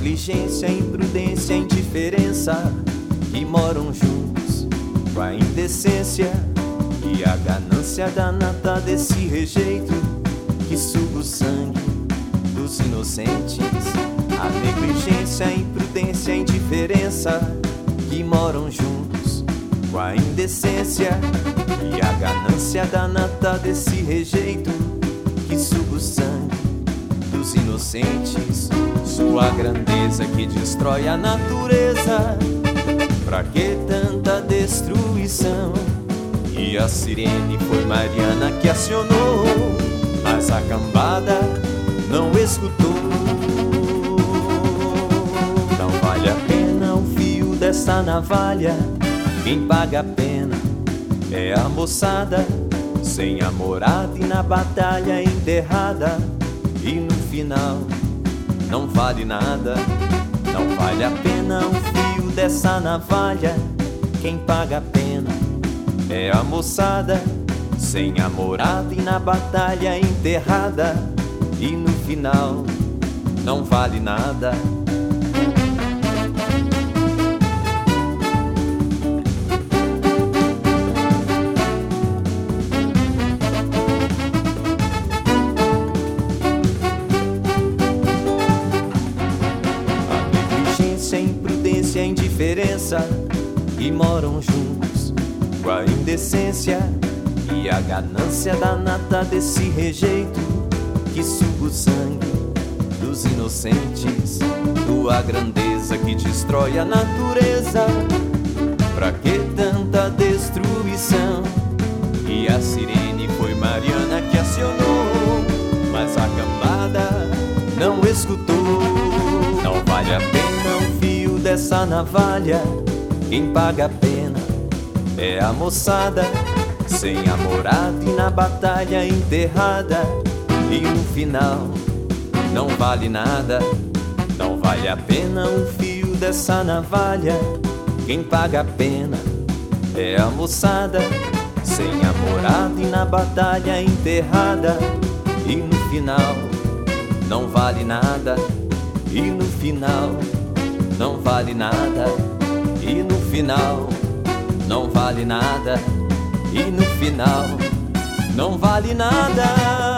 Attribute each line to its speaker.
Speaker 1: negligência, a imprudência, a indiferença que moram juntos com a indecência e a ganância danada desse rejeito que suga o sangue dos inocentes. A negligência, a imprudência, a indiferença que moram juntos com a indecência e a ganância danada desse rejeito que suga o sangue dos inocentes. Sua grandeza que destrói a natureza, pra que tanta destruição? E a sirene foi Mariana que acionou, mas a cambada não escutou. Não vale a pena o fio dessa navalha, quem paga a pena é a moçada, sem a morada e na batalha enterrada. E no final não vale nada. Não vale a pena o fio dessa navalha, quem paga a pena é a moçada, sem a morada e na batalha enterrada. E no final não vale nada. A imprudência, a indiferença que moram juntos com a indecência e a ganância danada desse rejeito que suga o sangue dos inocentes. Tua grandeza que destrói a natureza, pra que tanta destruição? E a sirene foi Mariana que acionou, mas a cambada não escutou. Não vale a pena o fio dessa navalha, quem paga a pena é a moçada, sem a morada e na batalha enterrada. E no final não vale nada. Não vale a pena o fio dessa navalha, quem paga a pena é a moçada, sem a morada e na batalha enterrada. E no final não vale nada. E no final não vale nada. E no final não vale nada. E no final não vale nada.